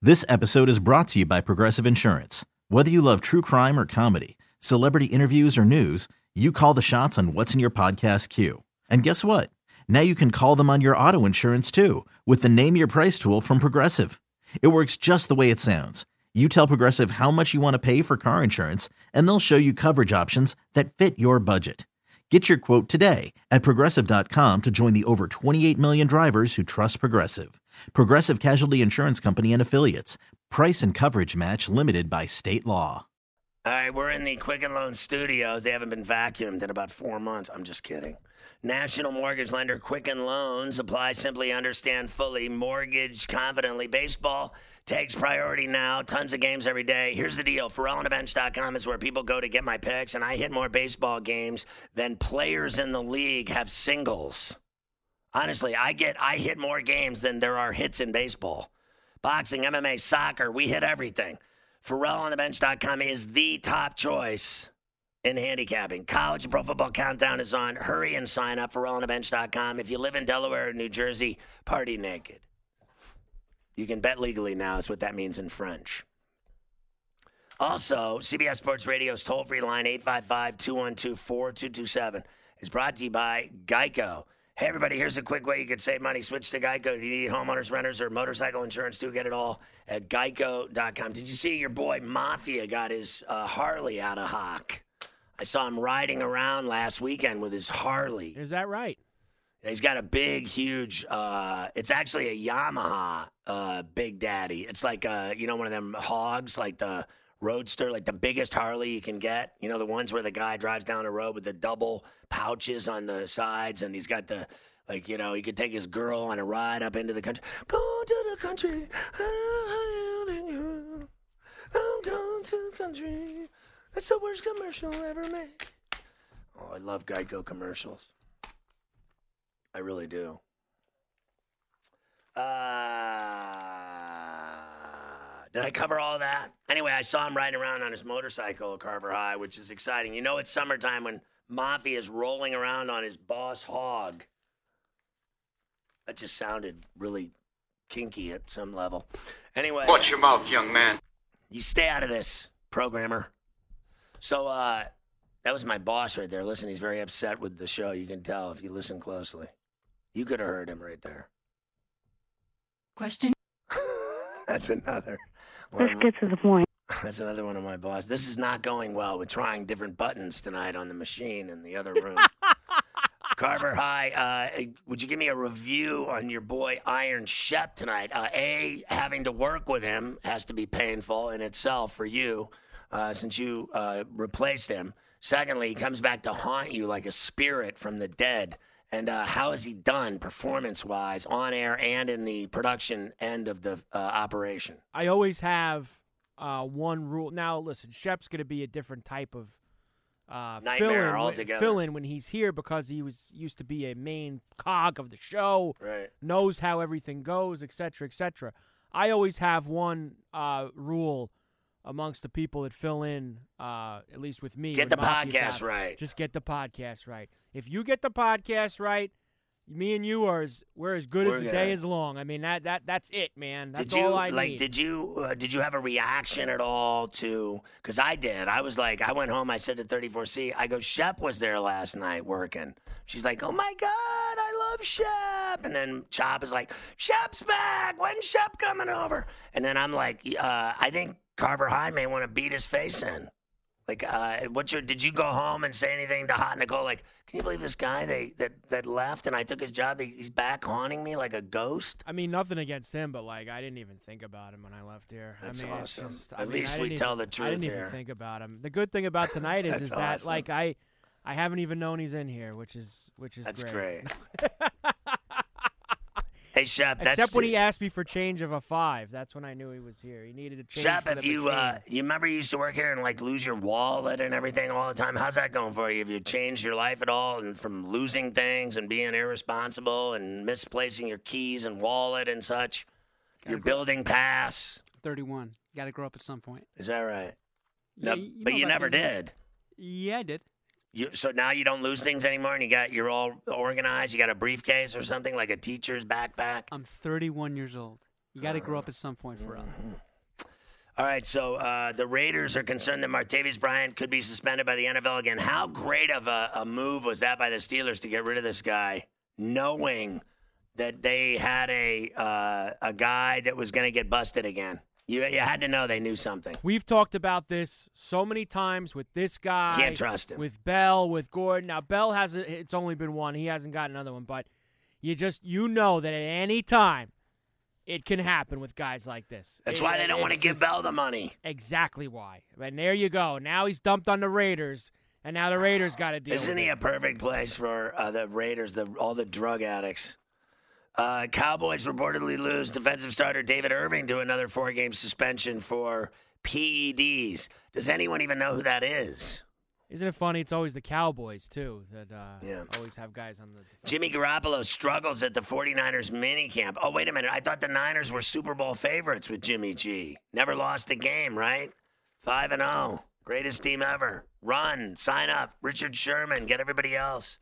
This episode is brought to you by Progressive Insurance. Whether you love true crime or comedy, celebrity interviews or news, you call the shots on what's in your podcast queue. And guess what? Now you can call them on your auto insurance too with the Name Your Price tool from Progressive. It works just the way it sounds. You tell Progressive how much you want to pay for car insurance, and they'll show you coverage options that fit your budget. Get your quote today at Progressive.com to join the over 28 million drivers who trust Progressive. Progressive Casualty Insurance Company and Affiliates. Price and coverage match limited by state law. All right, we're in the Quicken Loans studios. They haven't been vacuumed in about 4 months. I'm just kidding. National mortgage lender Quicken Loans. Apply simply, understand fully, mortgage confidently. Baseball takes priority now. Tons of games every day. Here's the deal. FerrellOnTheBench.com is where people go to get my picks, and I hit more baseball games than players in the league have singles. Honestly, I hit more games than there are hits in baseball. Boxing, MMA, soccer, we hit everything. FerrellOnTheBench.com is the top choice in handicapping. College and Pro Football Countdown is on. Hurry and sign up. FerrellOnTheBench.com. If you live in Delaware or New Jersey, party naked. You can bet legally now is what that means in French. Also, CBS Sports Radio's toll-free line, 855-212-4227, is brought to you by Geico. Hey, everybody, here's a quick way you can save money. Switch to Geico. If you need homeowners, renters, or motorcycle insurance, too, get it all at Geico.com. Did you see your boy Mafia got his Harley out of hock? I saw him riding around last weekend with his Harley. Is that right? He's got a big, huge, it's actually a Yamaha Big Daddy. It's like, one of them hogs, like the Roadster, like the biggest Harley you can get. You know, the ones where the guy drives down the road with the double pouches on the sides, and he's got the, like, you know, he could take his girl on a ride up into the country. Go to the country. I'm going to the country. That's the worst commercial ever made. Oh, I love Geico commercials. I really do. Did I cover all that? Anyway, I saw him riding around on his motorcycle at Carver High, which is exciting. You know it's summertime when Mafia is rolling around on his Boss Hog. That just sounded really kinky at some level. Anyway. Watch your mouth, young man. You stay out of this, programmer. So, that was my boss right there. Listen, he's very upset with the show. You can tell if you listen closely. You could have heard him right there. Question? That's another one. Let's get to the point. That's another one of my boss. This is not going well. We're trying different buttons tonight on the machine in the other room. Carver High, would you give me a review on your boy Iron Shep tonight? Having to work with him has to be painful in itself for you since you replaced him. Secondly, he comes back to haunt you like a spirit from the dead. And how has he done performance-wise on air and in the production end of the operation? I always have one rule. Now, listen, Shep's going to be a different type of nightmare altogether. Fill-in when he's here because he used to be a main cog of the show, right? Knows how everything goes, et cetera, et cetera. I always have one rule amongst the people that fill in, at least with me. Get the podcast right. Just get the podcast right. If you get the podcast right, me and you we're as good as the day is long. I mean that's it, man. That's all I need. Did you have a reaction at all to? Because I did. I was like, I went home. I said to 34C, I go, Shep was there last night working. She's like, oh my God, I love Shep. And then Chop is like, Shep's back. When's Shep coming over? And then I'm like, I think Carver High may want to beat his face in. Like, did you go home and say anything to Hot Nicole? Like, can you believe this guy that left and I took his job? He's back haunting me like a ghost? I mean, nothing against him, but, like, I didn't even think about him when I left here. That's awesome. It's just, At least we tell the truth here. I didn't even think about him. The good thing about tonight is that, awesome. like, I haven't even known he's in here, which is That's great. Hey, Shep. Except when he asked me for change of a 5. That's when I knew he was here. He needed a change. Shep, for the if you remember you used to work here and like lose your wallet and everything all the time. How's that going for you? Have you changed your life at all, and from losing things and being irresponsible and misplacing your keys and wallet and such? Your building pass. 31. Got to grow up at some point. Is that right? Yeah, No, but you never did. Yeah, I did. So now you don't lose things anymore, and you're all organized. You got a briefcase or something like a teacher's backpack. I'm 31 years old. You got to grow up at some point, Pharrell. All right, so the Raiders are concerned that Martavis Bryant could be suspended by the NFL again. How great of a move was that by the Steelers to get rid of this guy, knowing that they had a guy that was going to get busted again? You had to know they knew something. We've talked about this so many times with this guy. Can't trust him. With Bell, with Gordon. Now, Bell hasn't. It's only been one. He hasn't got another one. But you know that at any time it can happen with guys like this. That's why they don't want to give Bell the money. Exactly why. And there you go. Now he's dumped on the Raiders, and now the Raiders got to deal with it. Isn't he a perfect place for the Raiders, all the drug addicts? Cowboys reportedly lose defensive starter David Irving to another 4-game suspension for PEDs. Does anyone even know who that is? Isn't it funny? It's always the Cowboys, too, that always have guys on the defense. Jimmy Garoppolo struggles at the 49ers minicamp. Oh, wait a minute. I thought the Niners were Super Bowl favorites with Jimmy G. Never lost a game, right? 5-0. Greatest team ever. Run. Sign up. Richard Sherman. Get everybody else.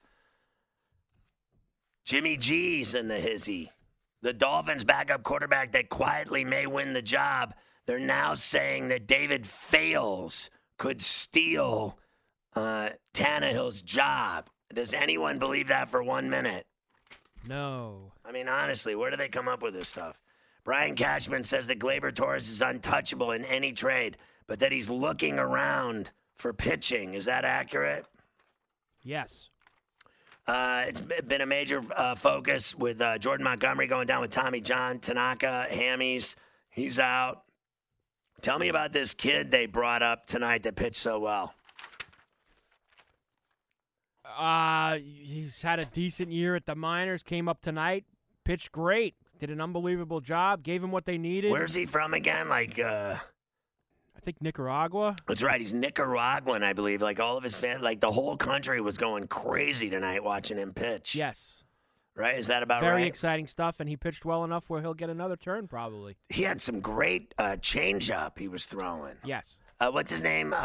Jimmy G's in the hizzy. The Dolphins' backup quarterback that quietly may win the job. They're now saying that David Fales could steal Tannehill's job. Does anyone believe that for 1 minute? No. I mean, honestly, where do they come up with this stuff? Brian Cashman says that Gleyber Torres is untouchable in any trade, but that he's looking around for pitching. Is that accurate? Yes. It's been a major focus with Jordan Montgomery going down with Tommy John. Tanaka, Hammies, he's out. Tell me about this kid they brought up tonight that pitched so well. He's had a decent year at the minors, came up tonight, pitched great, did an unbelievable job, gave him what they needed. Where's he from again? I think Nicaragua. That's right. He's Nicaraguan, I believe. Like all of his fans, like the whole country was going crazy tonight watching him pitch. Yes. Right? Is that about Very right? Very exciting stuff, and he pitched well enough where he'll get another turn probably. He had some great changeup he was throwing. Yes. What's his name?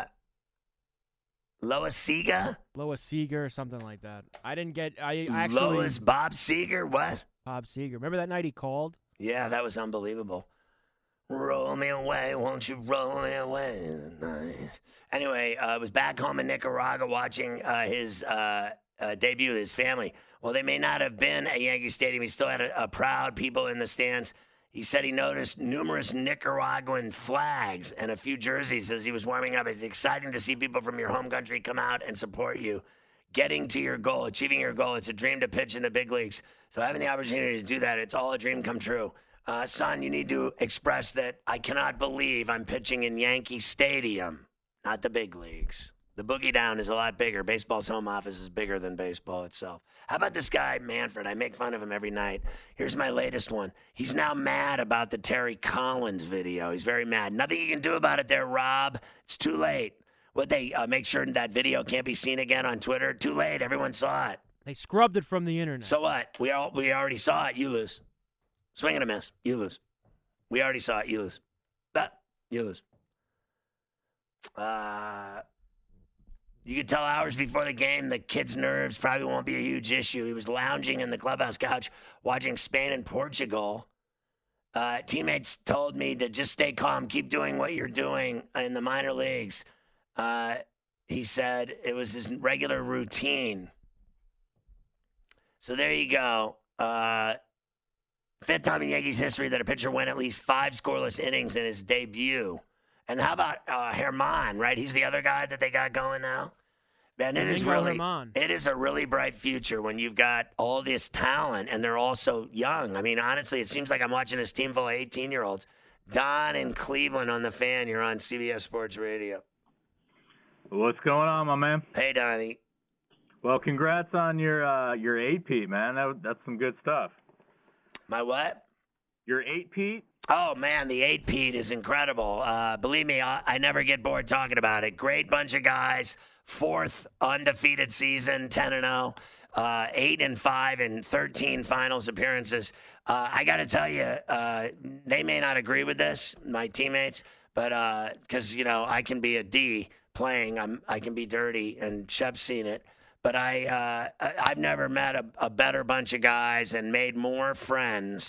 Lois Seager? Lois Seager or something like that. I actually. Lois Bob Seager? What? Bob Seager. Remember that night he called? Yeah, that was unbelievable. Roll me away, won't you roll me away tonight? Anyway, I was back home in Nicaragua watching his debut with his family. Well, they may not have been at Yankee Stadium. He still had a proud people in the stands. He said he noticed numerous Nicaraguan flags and a few jerseys as he was warming up. It's exciting to see people from your home country come out and support you. Getting to your goal, achieving your goal, it's a dream to pitch in the big leagues. So having the opportunity to do that, it's all a dream come true. Son, you need to express that I cannot believe I'm pitching in Yankee Stadium, not the big leagues. The boogie down is a lot bigger. Baseball's home office is bigger than baseball itself. How about this guy, Manfred? I make fun of him every night. Here's my latest one. He's now mad about the Terry Collins video. He's very mad. Nothing you can do about it there, Rob. It's too late. Would they make sure that video can't be seen again on Twitter? Too late. Everyone saw it. They scrubbed it from the internet. So what? We already saw it. You lose. Swing and a miss. You lose. We already saw it. You lose. But you lose. You could tell hours before the game the kid's nerves probably won't be a huge issue. He was lounging in the clubhouse couch watching Spain and Portugal. Teammates told me to just stay calm, keep doing what you're doing in the minor leagues. He said it was his regular routine. So there you go. Fifth time in Yankees history that a pitcher went at least 5 scoreless innings in his debut. And how about Herman, right? He's the other guy that they got going now. Man, it is a really bright future when you've got all this talent and they're all so young. I mean, honestly, it seems like I'm watching this team full of 18-year-olds. Don in Cleveland on the Fan. You're on CBS Sports Radio. What's going on, my man? Hey, Donnie. Well, congrats on your 8-peat, man. That's some good stuff. My what? Your 8-peat? Oh, man, the 8-peat is incredible. Believe me, I never get bored talking about it. Great bunch of guys. 4th undefeated season, 10-0. 8-5 in 13 finals appearances. I got to tell you, they may not agree with this, my teammates, but because, I can be a D playing. I can be dirty, and Shep's seen it. But I've never met a better bunch of guys and made more friends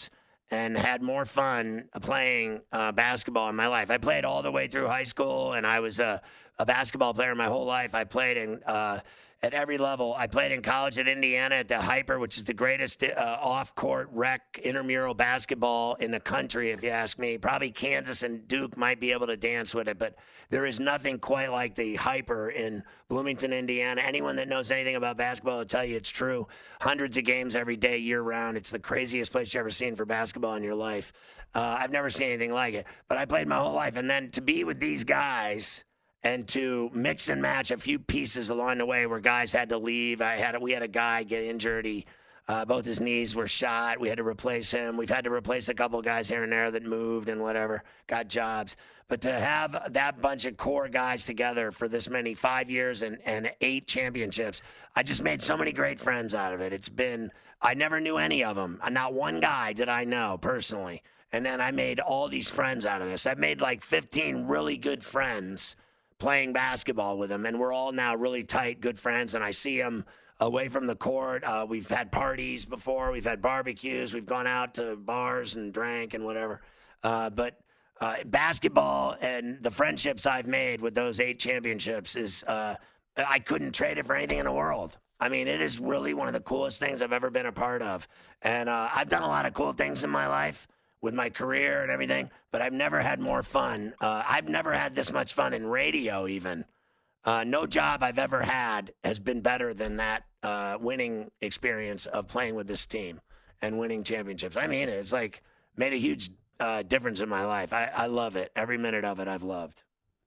and had more fun playing basketball in my life. I played all the way through high school, and I was a basketball player my whole life. I played at every level. I played in college at Indiana at the Hyper, which is the greatest off-court rec intramural basketball in the country, if you ask me. Probably Kansas and Duke might be able to dance with it, but there is nothing quite like the Hyper in Bloomington, Indiana. Anyone that knows anything about basketball will tell you it's true. Hundreds of games every day, year-round. It's the craziest place you've ever seen for basketball in your life. I've never seen anything like it, but I played my whole life. And then to be with these guys and to mix and match a few pieces along the way where guys had to leave. We had a guy get injured. Both his knees were shot. We had to replace him. We've had to replace a couple guys here and there that moved and whatever, got jobs. But to have that bunch of core guys together for this many 5 years and 8 championships, I just made so many great friends out of it. I never knew any of them. Not one guy did I know personally. And then I made all these friends out of this. I made like 15 really good friends playing basketball with them, and we're all now really tight, good friends, and I see them away from the court. We've had parties before. We've had barbecues. We've gone out to bars and drank and whatever. But basketball and the friendships I've made with those 8 championships I couldn't trade it for anything in the world. I mean, it is really one of the coolest things I've ever been a part of. And I've done a lot of cool things in my life with my career and everything, but I've never had more fun. I've never had this much fun in radio even. No job I've ever had has been better than that winning experience of playing with this team and winning championships. I mean, it's like made a huge difference in my life. I love it. Every minute of it I've loved.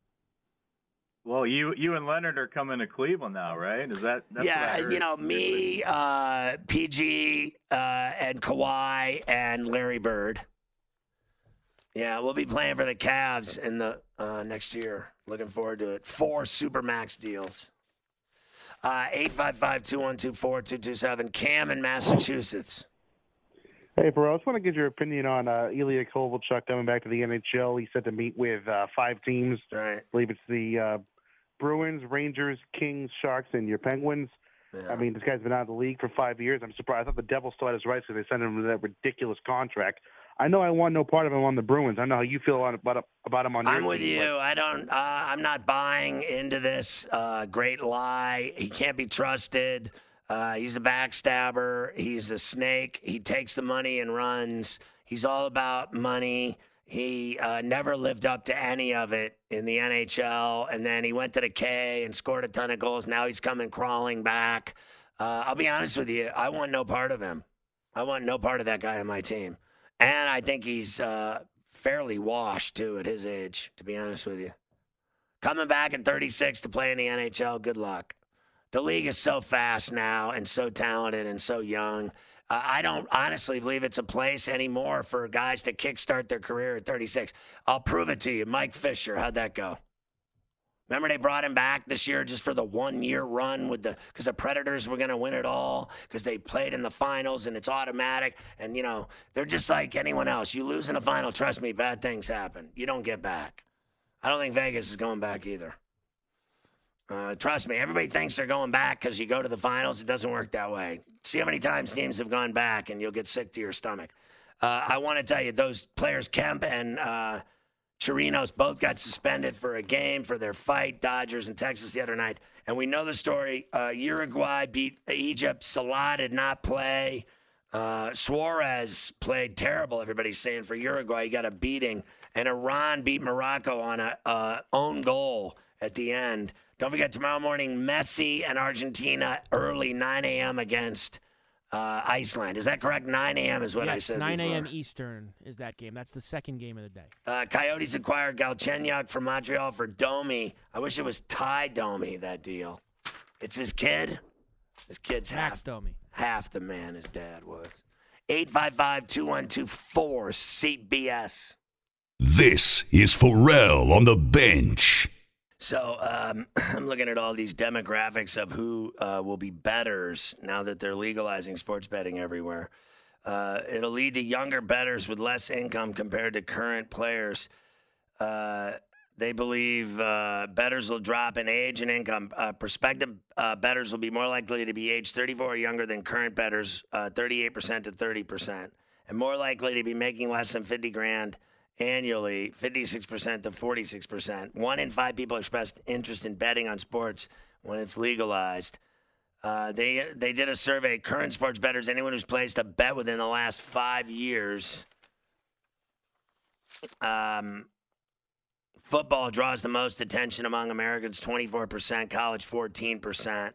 Well, you and Leonard are coming to Cleveland now, right? That's yeah, me, PG, and Kawhi, and Larry Bird. Yeah, we'll be playing for the Cavs in the next year. Looking forward to it. 4 Supermax deals. 855-212-4227. Cam in Massachusetts. Hey, bro. I just want to get your opinion on Ilya Kovalchuk coming back to the NHL. He's set to meet with 5 teams. Right. I believe it's the Bruins, Rangers, Kings, Sharks, and your Penguins. Yeah. I mean, this guy's been out of the league for 5 years. I'm surprised. I thought the Devils still had his rights because they sent him that ridiculous contract. I know I want no part of him on the Bruins. I know how you feel about him on your team. I'm with you. I'm not buying into this great lie. He can't be trusted. He's a backstabber. He's a snake. He takes the money and runs. He's all about money. He never lived up to any of it in the NHL, and then he went to the K and scored a ton of goals. Now he's coming crawling back. I'll be honest with you. I want no part of him. I want no part of that guy on my team. And I think he's fairly washed, too, at his age, to be honest with you. Coming back at 36 to play in the NHL, good luck. The league is so fast now and so talented and so young. I don't honestly believe it's a place anymore for guys to kickstart their career at 36. I'll prove it to you. Mike Fisher, how'd that go? Remember they brought him back this year just for the 1-year run because the Predators were going to win it all because they played in the finals and it's automatic. And, they're just like anyone else. You lose in the final, trust me, bad things happen. You don't get back. I don't think Vegas is going back either. Trust me, everybody thinks they're going back because you go to the finals. It doesn't work that way. See how many times teams have gone back and you'll get sick to your stomach. I want to tell you, those players, Kemp and Chirinos, both got suspended for a game for their fight, Dodgers and Texas the other night. And we know the story. Uruguay beat Egypt. Salah did not play. Suarez played terrible, everybody's saying, for Uruguay. He got a beating. And Iran beat Morocco on a own goal at the end. Don't forget, tomorrow morning, Messi and Argentina early, 9 a.m. against Iceland. Is that correct? 9 a.m. is what I said. Yes, 9 before. a.m. Eastern is that game. That's the second game of the day. Coyotes acquired Galchenyuk from Montreal for Domi. I wish it was Ty Domi, that deal. It's his kid. His kid's Max Domi. Half the man his dad was. 855-212-4CBS. This is Pharrell on the bench. So I'm looking at all these demographics of who will be bettors now that they're legalizing sports betting everywhere. It'll lead to younger bettors with less income compared to current players. They believe bettors will drop in age and income. Prospective bettors will be more likely to be age 34 or younger than current bettors, 38% to 30%. and more likely to be making less than $50,000 annually, 56% to 46%. 1 in 5 people expressed interest in betting on sports when it's legalized. They did a survey. Current sports bettors, anyone who's placed a bet within the last 5 years. Football draws the most attention among Americans, 24%. College, 14%.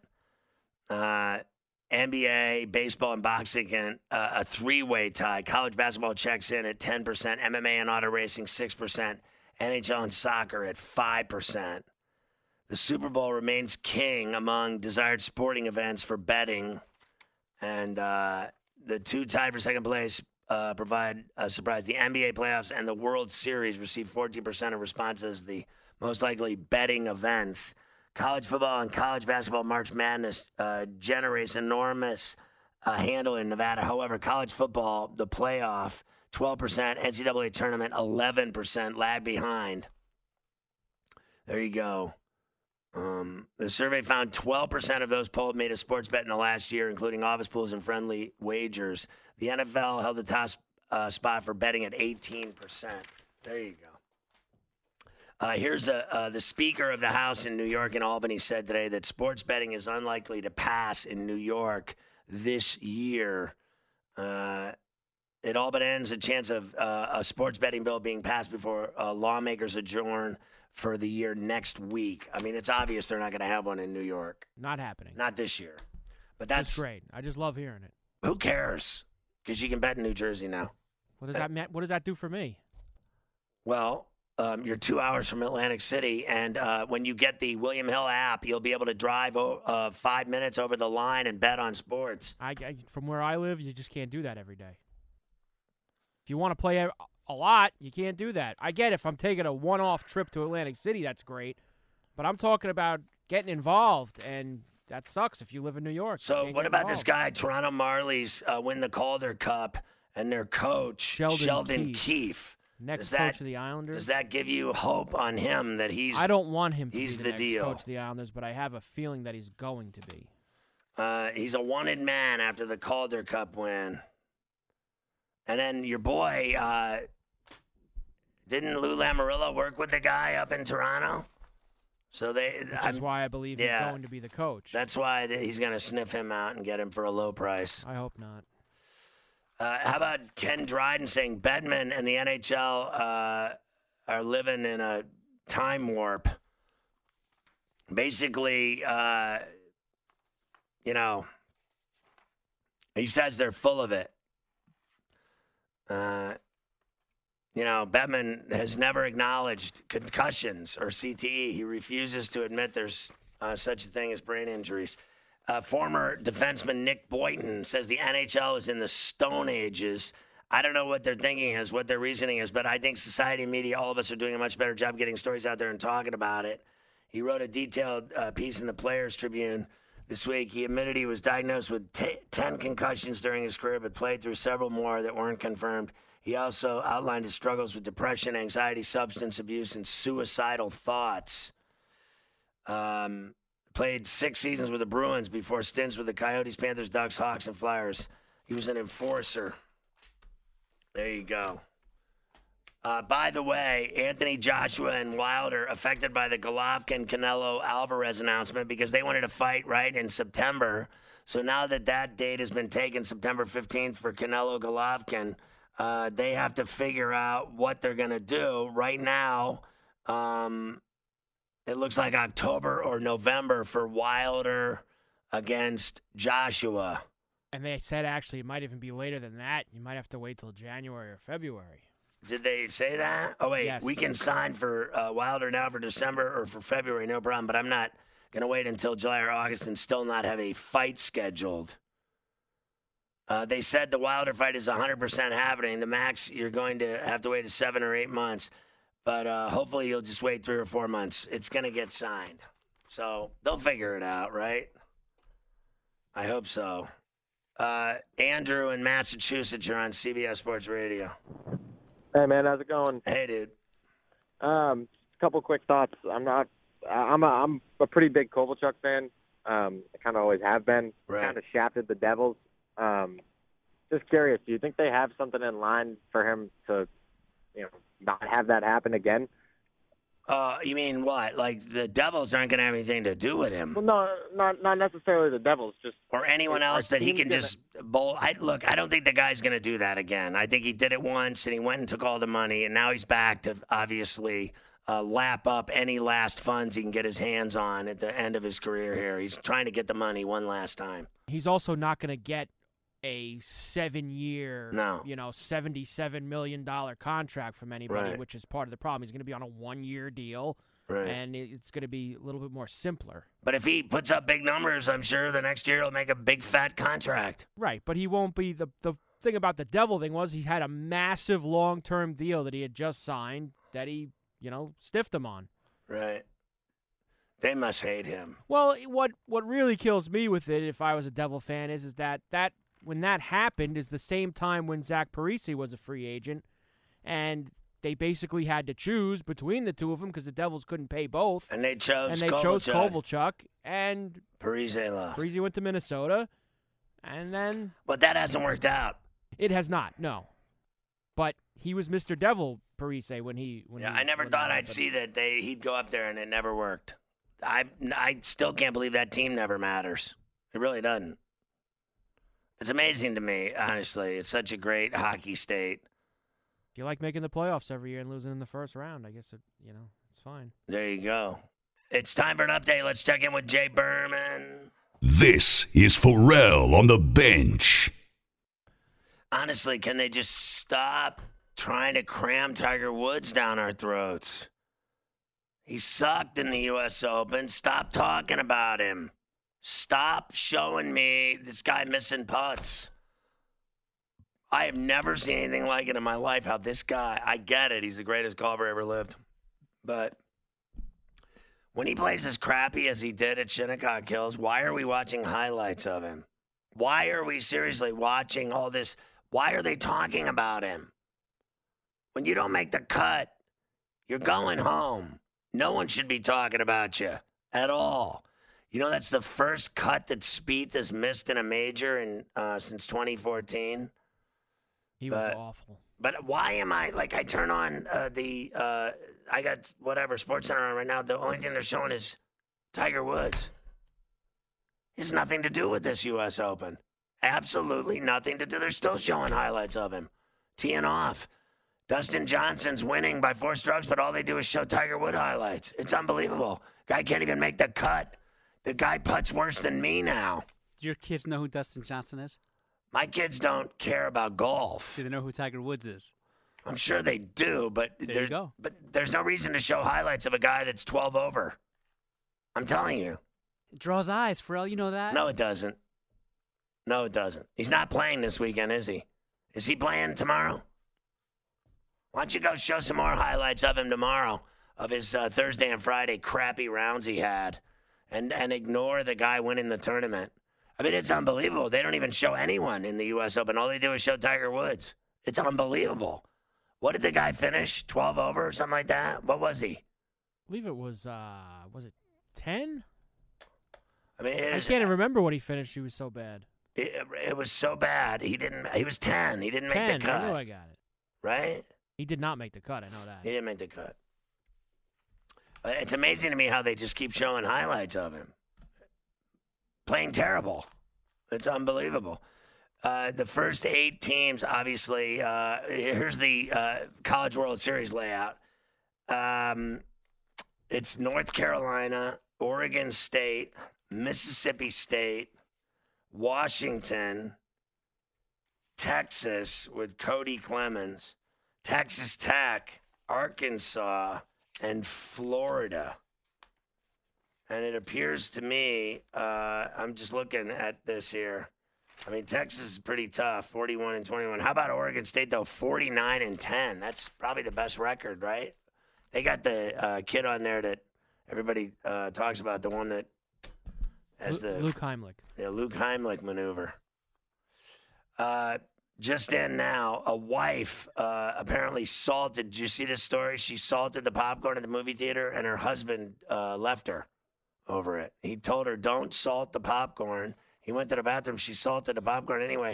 NBA, baseball, and boxing can a 3-way tie. College basketball checks in at 10%. MMA and auto racing, 6%. NHL and soccer at 5%. The Super Bowl remains king among desired sporting events for betting. And the two tied for second place provide a surprise. The NBA playoffs and the World Series receive 14% of responses, the most likely betting events. College football and college basketball March Madness generates enormous handle in Nevada. However, college football, the playoff, 12%, NCAA tournament, 11%, lag behind. There you go. The survey found 12% of those polled made a sports bet in the last year, including office pools and friendly wagers. The NFL held the top spot for betting at 18%. There you go. Here's the Speaker of the House in New York and Albany said today that sports betting is unlikely to pass in New York this year. It all but ends a chance of a sports betting bill being passed before lawmakers adjourn for the year next week. I mean, it's obvious they're not going to have one in New York. Not happening. Not this year. But that's great. I just love hearing it. Who cares? Because you can bet in New Jersey now. What does that do for me? Well, you're 2 hours from Atlantic City, and when you get the William Hill app, you'll be able to drive 5 minutes over the line and bet on sports. From where I live, you just can't do that every day. If you want to play a lot, you can't do that. I get if I'm taking a one-off trip to Atlantic City, that's great. But I'm talking about getting involved, and that sucks if you live in New York. So what about this guy, Toronto Marlies, win the Calder Cup, and their coach, Sheldon Keefe. Next coach of the Islanders. Does that give you hope on him that he's I don't want him to be the next deal. coach of the Islanders, but I have a feeling that he's going to be. He's a wanted man after the Calder Cup win. And then your boy, didn't Lou Lamoriello work with the guy up in Toronto? So Which is why I believe he's going to be the coach. That's why he's going to sniff him out and get him for a low price. I hope not. How about Ken Dryden saying Bettman and the NHL are living in a time warp? Basically, he says they're full of it. Bettman has never acknowledged concussions or CTE. He refuses to admit there's such a thing as brain injuries. Former defenseman Nick Boynton says the NHL is in the Stone Ages. I don't know what their thinking is, what their reasoning is, but I think society and media, all of us are doing a much better job getting stories out there and talking about it. He wrote a detailed piece in the Players Tribune this week. He admitted he was diagnosed with 10 concussions during his career, but played through several more that weren't confirmed. He also outlined his struggles with depression, anxiety, substance abuse, and suicidal thoughts. Played 6 seasons with the Bruins before stints with the Coyotes, Panthers, Ducks, Hawks, and Flyers. He was an enforcer. There you go. By the way, Anthony Joshua and Wilder affected by the Golovkin-Canelo Alvarez announcement because they wanted to fight right in September. So now that date has been taken, September 15th for Canelo Golovkin, they have to figure out what they're going to do. Right now, it looks like October or November for Wilder against Joshua. And they said actually it might even be later than that. You might have to wait till January or February. Did they say that? Oh, wait, yes. We can sign for Wilder now for December or for February, no problem. But I'm not going to wait until July or August and still not have a fight scheduled. They said the Wilder fight is 100% happening. The max, you're going to have to wait 7 or 8 months. But hopefully you'll just wait 3 or 4 months. It's going to get signed. So they'll figure it out, right? I hope so. Andrew in Massachusetts, you're on CBS Sports Radio. Hey, man, how's it going? Hey, dude. A couple quick thoughts. I'm a pretty big Kovalchuk fan. I kind of always have been. Right. Kind of shafted the Devils. just curious, do you think they have something in line for him to, not have that happen again? You mean what? Like the Devils aren't going to have anything to do with him? Well, no, not necessarily the Devils, just or anyone else that he can just bowl. I don't think the guy's going to do that again. I think he did it once, and he went and took all the money, and now he's back to obviously lap up any last funds he can get his hands on at the end of his career here. He's trying to get the money one last time. He's also not going to get a 7-year, No. $77 million contract from anybody, Right. which is part of the problem. He's going to be on a 1-year deal, Right. and it's going to be a little bit more simpler. But if he puts up big numbers, I'm sure the next year he'll make a big fat contract. Right, but he won't be the thing about the Devil thing was he had a massive long-term deal that he had just signed that he, stiffed him on. Right. They must hate him. Well, what really kills me with it, if I was a Devil fan, is that when that happened is the same time when Zach Parise was a free agent, and they basically had to choose between the two of them because the Devils couldn't pay both. And they chose Kovalchuk, and Parise left. Parise went to Minnesota, and then... But that hasn't worked out. It has not, no. But he was Mr. Devil, Parise, when I never thought I'd see that he'd go up there, and it never worked. I still can't believe that team never matters. It really doesn't. It's amazing to me, honestly. It's such a great hockey state. If you like making the playoffs every year and losing in the first round, I guess it's fine. There you go. It's time for an update. Let's check in with Jay Berman. This is Pharrell on the bench. Honestly, can they just stop trying to cram Tiger Woods down our throats? He sucked in the U.S. Open. Stop talking about him. Stop showing me this guy missing putts. I have never seen anything like it in my life, how this guy, I get it, he's the greatest golfer ever lived. But when he plays as crappy as he did at Shinnecock Hills, why are we watching highlights of him? Why are we seriously watching all this? Why are they talking about him? When you don't make the cut, you're going home. No one should be talking about you at all. That's the first cut that Spieth has missed in a major since 2014. He was awful. But why am I, I turn on I got whatever, SportsCenter on right now. The only thing they're showing is Tiger Woods. It has nothing to do with this U.S. Open. Absolutely nothing to do. They're still showing highlights of him. Teeing off. Dustin Johnson's winning by 4 strokes, but all they do is show Tiger Woods highlights. It's unbelievable. Guy can't even make the cut. The guy putts worse than me now. Do your kids know who Dustin Johnson is? My kids don't care about golf. Do they know who Tiger Woods is? I'm sure they do, but there you go. But there's no reason to show highlights of a guy that's 12 over. I'm telling you. It draws eyes, Pharrell. You know that? No, it doesn't. No, it doesn't. He's not playing this weekend, is he? Is he playing tomorrow? Why don't you go show some more highlights of him tomorrow, of his Thursday and Friday crappy rounds he had, and ignore the guy winning the tournament. I mean, it's unbelievable. They don't even show anyone in the U.S. Open. All they do is show Tiger Woods. It's unbelievable. What did the guy finish? 12 over or something like that? What was he? I believe it was it 10? I mean, I can't even remember what he finished. He was so bad. It was so bad. He was 10. He didn't make the cut. I know I got it. Right? He did not make the cut. I know that. He didn't make the cut. But it's amazing to me how they just keep showing highlights of him. Playing terrible. It's unbelievable. The first 8 teams, obviously, here's the College World Series layout. It's North Carolina, Oregon State, Mississippi State, Washington, Texas with Cody Clemens, Texas Tech, Arkansas, and Florida. And it appears to me, I'm just looking at this here. I mean, Texas is pretty tough, 41-21. How about Oregon State, though, 49-10? That's probably the best record, right? They got the kid on there that everybody talks about, the one that has the Luke Heimlich. Yeah, Luke Heimlich maneuver. Just in now, a wife apparently salted. Did you see this story? She salted the popcorn at the movie theater, and her husband left her over it. He told her, don't salt the popcorn. He went to the bathroom. She salted the popcorn anyway.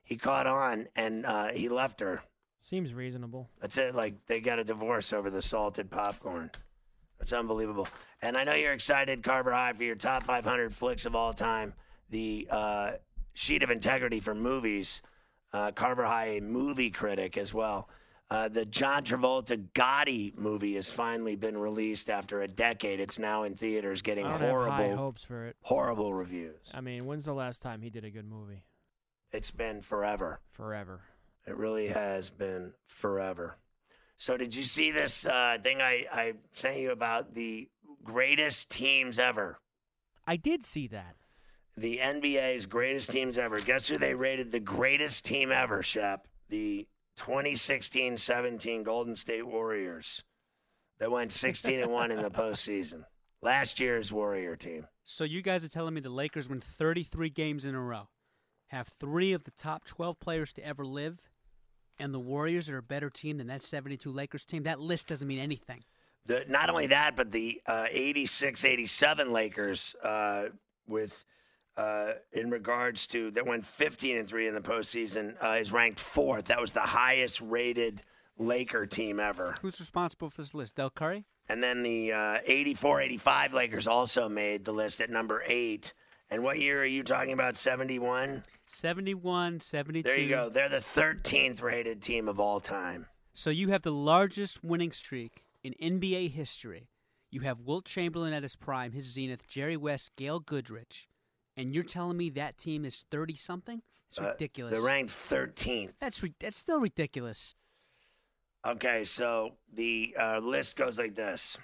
he caught on and he left her. Seems reasonable. That's it. Like, they got a divorce over the salted popcorn. That's unbelievable. And I know you're excited, Carver High, for your top 500 flicks of all time. The sheet of integrity for movies. Carver High, a movie critic as well. The John Travolta Gotti movie has finally been released after a decade. It's now in theaters, getting I don't have high hopes for it. horrible reviews. I mean, when's the last time he did a good movie? It's been forever. Forever. It really has been forever. So did you see this thing I sent you about the greatest teams ever? I did see that. The NBA's greatest teams ever. Guess who they rated the greatest team ever, Shep? The 2016-17 Golden State Warriors that went 16-1 in the postseason. Last year's Warrior team. So you guys are telling me the Lakers win 33 games in a row, have 3 of the top 12 players to ever live, and the Warriors are a better team than that 72 Lakers team? That list doesn't mean anything. Not only that, but the 86-87 Lakers with in regards to that went 15-3 in the postseason is ranked 4th. That was the highest rated Laker team ever. Who's responsible for this list? Del Curry? And then the 84-85 Lakers also made the list at number 8. And what year are you talking about? 71? 71, 72. There you go. They're the 13th rated team of all time. So you have the largest winning streak in NBA history. You have Wilt Chamberlain at his prime, his zenith, Jerry West, Gail Goodrich. And you're telling me that team is 30-something? It's ridiculous. They're ranked 13th. That's still ridiculous. Okay, so the list goes like this.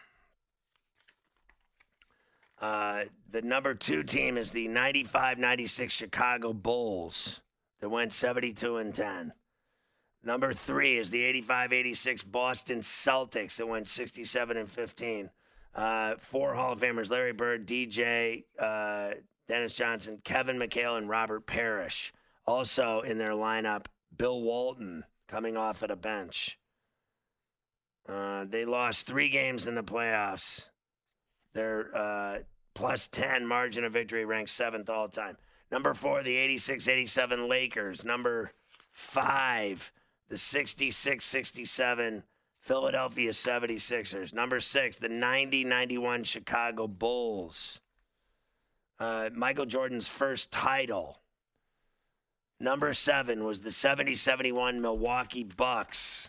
The number 2 team is the 95-96 Chicago Bulls that went 72-10. Number 3 is the 85-86 Boston Celtics that went 67-15. 4 Hall of Famers: Larry Bird, DJ, Dennis Johnson, Kevin McHale, and Robert Parrish. Also in their lineup, Bill Walton coming off at a bench. They lost 3 games in the playoffs. Their plus 10 margin of victory ranked 7th all time. Number 4, the 86-87 Lakers. Number 5, the 66-67 Philadelphia 76ers. Number 6, the 90-91 Chicago Bulls. Michael Jordan's first title. Number 7 was the 70-71 Milwaukee Bucks.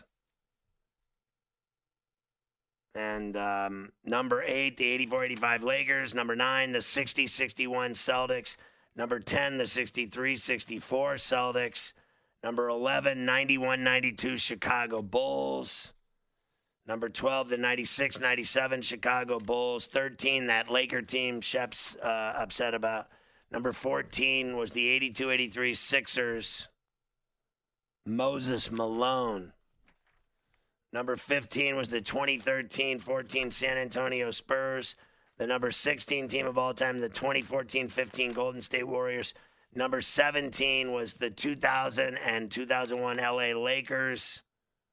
And number 8, the 84-85 Lakers. Number 9, the 60-61 Celtics. Number 10, the 63-64 Celtics. Number 11, 91-92 Chicago Bulls. Number 12, the 96-97 Chicago Bulls. 13, that Laker team Shep's upset about. Number 14 was the 82-83 Sixers. Moses Malone. Number 15 was the 2013-14 San Antonio Spurs. The number 16 team of all time, the 2014-15 Golden State Warriors. Number 17 was the 2000 and 2001 LA Lakers.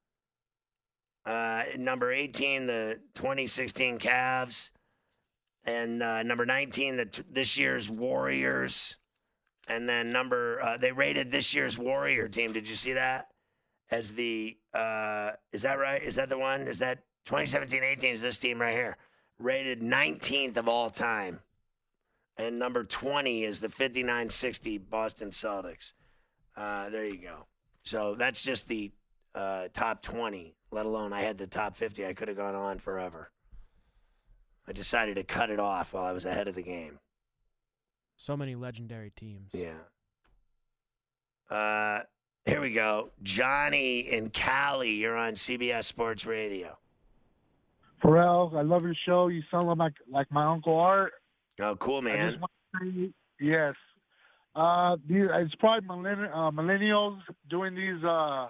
Number 18, the 2016 Cavs. And number 19, this year's Warriors. And then they rated this year's Warrior team. Did you see that? As the, is that right? Is that the one? Is that 2017-18 is this team right here? Rated 19th of all time. And number 20 is the 59-60 Boston Celtics. There you go. So that's just the top 20, let alone I had the top 50. I could have gone on forever. I decided to cut it off while I was ahead of the game. So many legendary teams. Yeah. Here we go. Johnny in Cali, you're on CBS Sports Radio. Pharrell, I love your show. You sound like my Uncle Art. Oh, cool, man. I just want to say, yes. It's probably millennials doing these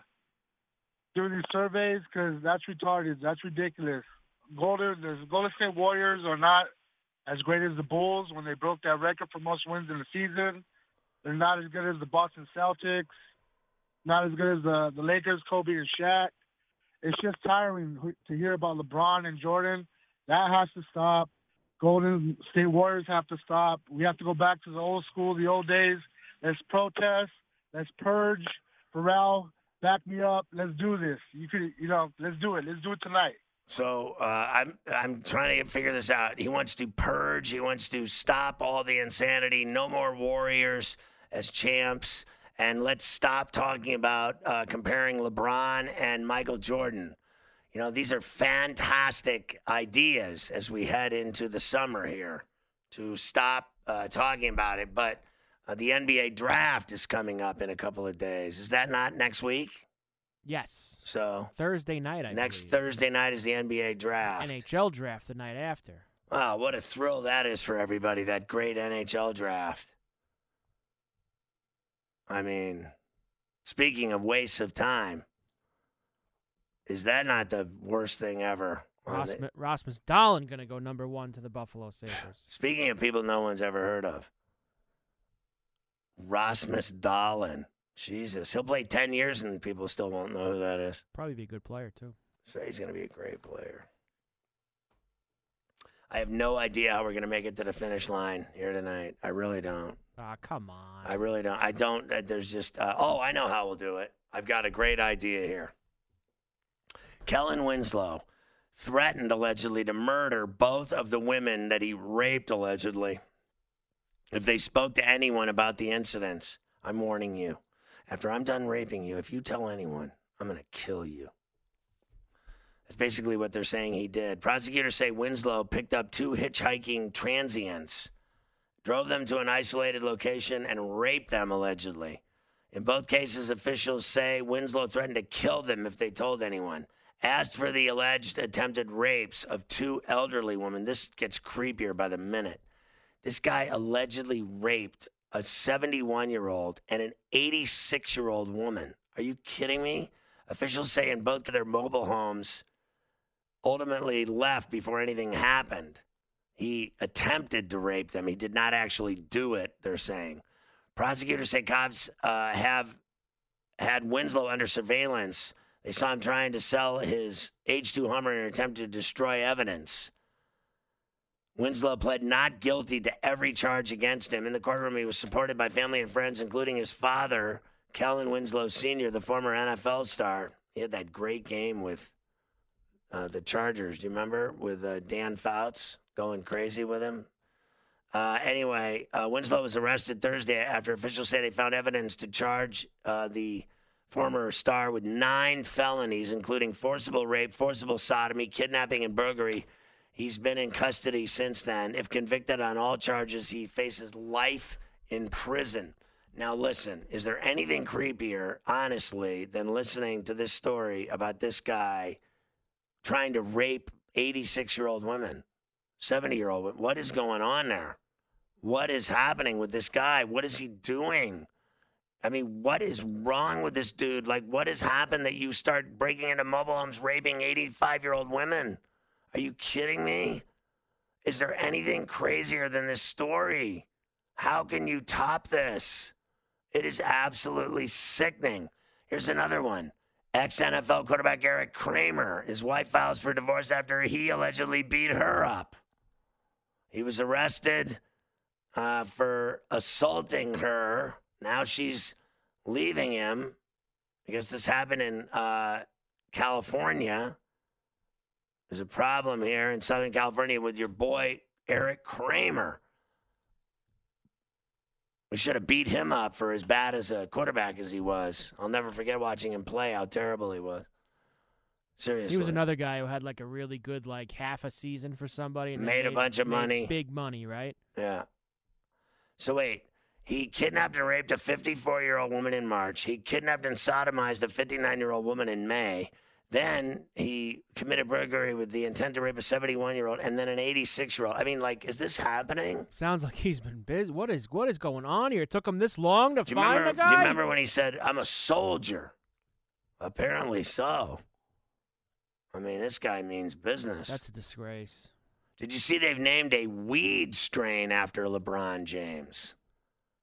surveys because that's retarded. That's ridiculous. The Golden State Warriors are not as great as the Bulls when they broke that record for most wins in the season. They're not as good as the Boston Celtics. Not as good as the Lakers, Kobe and Shaq. It's just tiring to hear about LeBron and Jordan. That has to stop. Golden State Warriors have to stop. We have to go back to the old school, the old days. Let's protest. Let's purge. Pharrell, back me up. Let's do this. Let's do it. Let's do it tonight. So I'm trying to figure this out. He wants to purge. He wants to stop all the insanity. No more Warriors as champs. And let's stop talking about comparing LeBron and Michael Jordan. You know, these are fantastic ideas as we head into the summer here to stop talking about it. But the NBA draft is coming up in a couple of days. Is that not next week? Yes. So Thursday night, I next believe. Thursday night is the NBA draft. NHL draft the night after. Wow, what a thrill that is for everybody, that great NHL draft. I mean, speaking of wastes of time, is that not the worst thing ever? Rasmus Dahlin going to go number 1 to the Buffalo Sabres. Speaking of people no one's ever heard of, Rasmus Dahlin. Jesus, he'll play 10 years and people still won't know who that is. Probably be a good player, too. So he's going to be a great player. I have no idea how we're going to make it to the finish line here tonight. I really don't. Ah, come on. I really don't. I don't. There's just, I know how we'll do it. I've got a great idea here. Kellen Winslow threatened allegedly to murder both of the women that he raped allegedly if they spoke to anyone about the incidents. I'm warning you. After I'm done raping you, if you tell anyone, I'm going to kill you. That's basically what they're saying he did. Prosecutors say Winslow picked up 2 hitchhiking transients, drove them to an isolated location, and raped them allegedly. In both cases, officials say Winslow threatened to kill them if they told anyone. As for the alleged attempted rapes of 2 elderly women, this gets creepier by the minute. This guy allegedly raped a 71-year-old and an 86-year-old woman. Are you kidding me? Officials say in both of their mobile homes ultimately left before anything happened. He attempted to rape them. He did not actually do it, they're saying. Prosecutors say cops have had Winslow under surveillance. They saw him trying to sell his H2 Hummer in an attempt to destroy evidence. Winslow pled not guilty to every charge against him. In the courtroom, he was supported by family and friends, including his father, Kellen Winslow Sr., the former NFL star. He had that great game with the Chargers. Do you remember? With Dan Fouts going crazy with him. Anyway, Winslow was arrested Thursday after officials say they found evidence to charge the former star with 9 felonies, including forcible rape, forcible sodomy, kidnapping, and burglary. He's been in custody since then. If convicted on all charges, he faces life in prison. Now, listen, is there anything creepier, honestly, than listening to this story about this guy trying to rape 86-year-old women, 70-year-old women? What is going on there? What is happening with this guy? What is he doing? I mean, what is wrong with this dude? Like, what has happened that you start breaking into mobile homes, raping 85-year-old women? Are you kidding me? Is there anything crazier than this story? How can you top this? It is absolutely sickening. Here's another one. Ex-NFL quarterback Eric Kramer. His wife files for divorce after he allegedly beat her up. He was arrested for assaulting her. Now she's leaving him. I guess this happened in California. There's a problem here in Southern California with your boy, Eric Kramer. We should have beat him up for as bad as a quarterback as he was. I'll never forget watching him play, how terrible he was. Seriously. He was another guy who had like a really good like half a season for somebody. And made a bunch of money. Big money, right? Yeah. So wait. He kidnapped and raped a 54-year-old woman in March. He kidnapped and sodomized a 59-year-old woman in May. Then he committed burglary with the intent to rape a 71-year-old and then an 86-year-old. I mean, like, is this happening? Sounds like he's been busy. What is going on here? It took him this long to find the guy? Do you remember when he said, I'm a soldier? Apparently so. I mean, this guy means business. That's a disgrace. Did you see they've named a weed strain after LeBron James?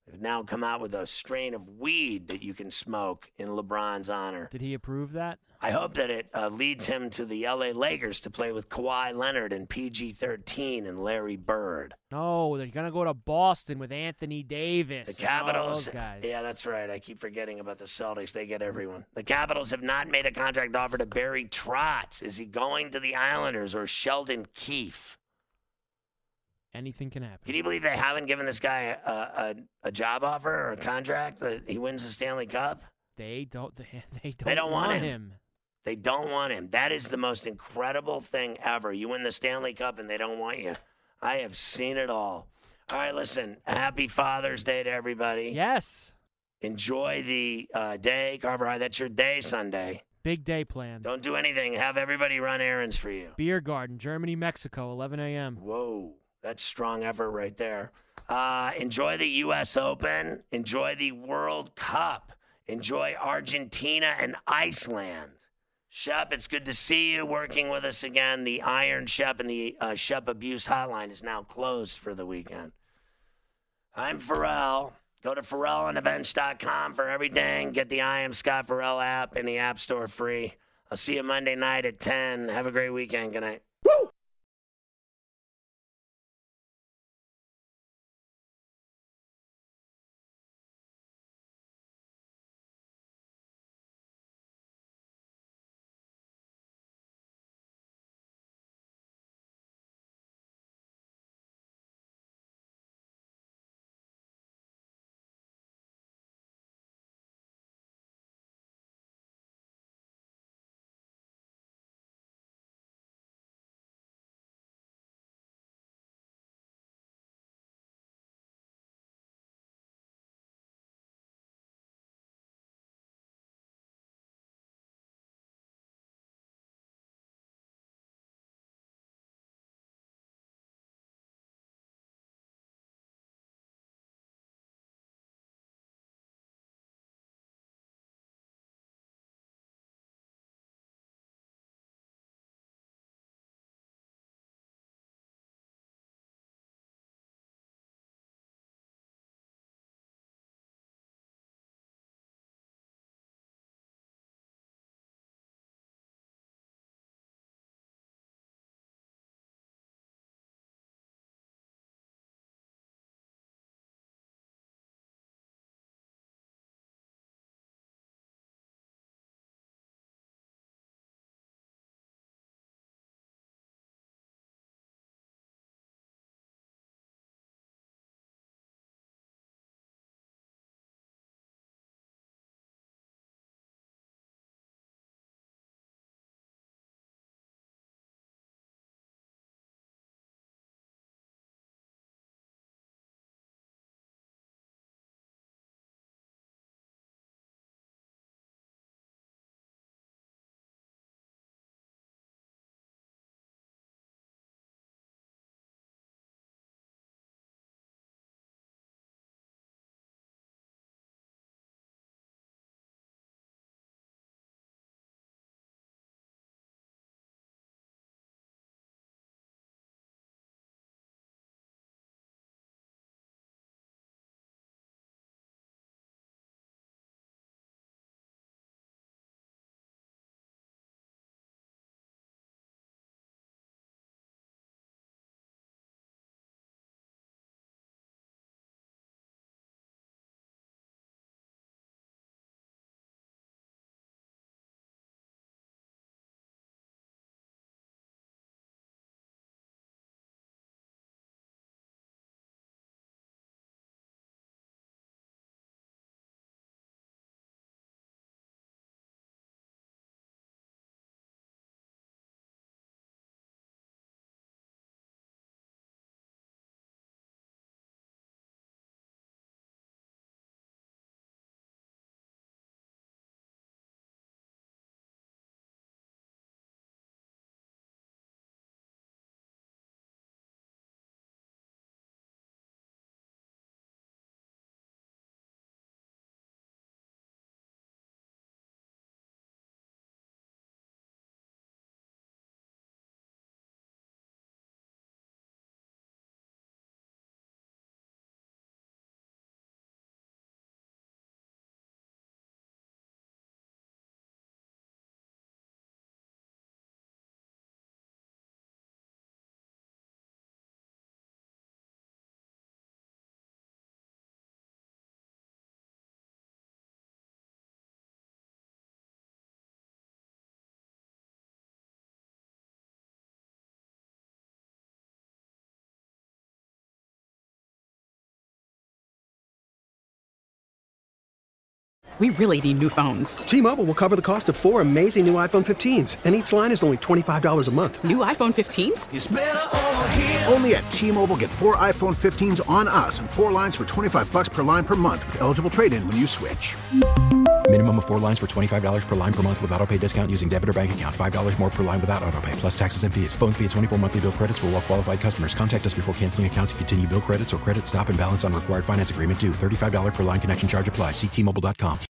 They've now come out with a strain of weed that you can smoke in LeBron's honor. Did he approve that? I hope that it leads him to the L.A. Lakers to play with Kawhi Leonard and PG-13 and Larry Bird. No, they're going to go to Boston with Anthony Davis. The Capitals. Those guys. Yeah, that's right. I keep forgetting about the Celtics. They get everyone. The Capitals have not made a contract offer to Barry Trotz. Is he going to the Islanders or Sheldon Keefe? Anything can happen. Can you believe they haven't given this guy a job offer or a contract that he wins the Stanley Cup? They don't want him. They don't want him. That is the most incredible thing ever. You win the Stanley Cup and they don't want you. I have seen it all. All right, listen. Happy Father's Day to everybody. Yes. Enjoy the day. Carver, that's your day Sunday. Big day planned. Don't do anything. Have everybody run errands for you. Beer Garden, Germany, Mexico, 11 a.m. Whoa. That's strong effort right there. Enjoy the U.S. Open. Enjoy the World Cup. Enjoy Argentina and Iceland. Shep, it's good to see you working with us again. The Iron Shep and the Shep Abuse Hotline is now closed for the weekend. I'm Pharrell. Go to PharrellOnTheBench.com for everything. Get the I Am Scott Pharrell app in the App Store free. I'll see you Monday night at 10. Have a great weekend. Good night. We really need new phones. T-Mobile will cover the cost of 4 amazing new iPhone 15s, and each line is only $25 a month. New iPhone 15s? It's better over here. Only at T-Mobile, get 4 iPhone 15s on us and 4 lines for $25 per line per month with eligible trade-in when you switch. Minimum of 4 lines for $25 per line per month with autopay discount using debit or bank account. $5 more per line without autopay, plus taxes and fees. Phone fee at 24 monthly bill credits for well-qualified customers. Contact us before canceling account to continue bill credits or credit stop and balance on required finance agreement due. $35 per line connection charge applies. See T-Mobile.com.